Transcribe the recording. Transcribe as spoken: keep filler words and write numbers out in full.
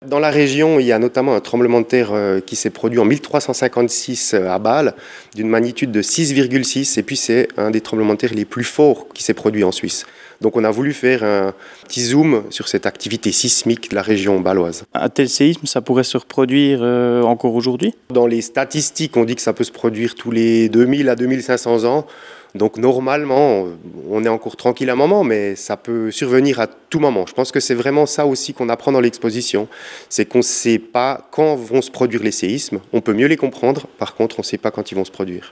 Dans la région, il y a notamment un tremblement de terre qui s'est produit en mille trois cent cinquante-six à Bâle, d'une magnitude de six virgule six, et puis c'est un des tremblements de terre les plus forts qui s'est produit en Suisse. Donc on a voulu faire un petit zoom sur cette activité sismique de la région bâloise. Un tel séisme, ça pourrait se reproduire euh, encore aujourd'hui ? Dans les statistiques, on dit que ça peut se produire tous les deux mille à deux mille cinq cents ans. Donc normalement, on est encore tranquille un moment, mais ça peut survenir à tout moment. Je pense que c'est vraiment ça aussi qu'on apprend dans l'exposition. C'est qu'on ne sait pas quand vont se produire les séismes. On peut mieux les comprendre, par contre on ne sait pas quand ils vont se produire.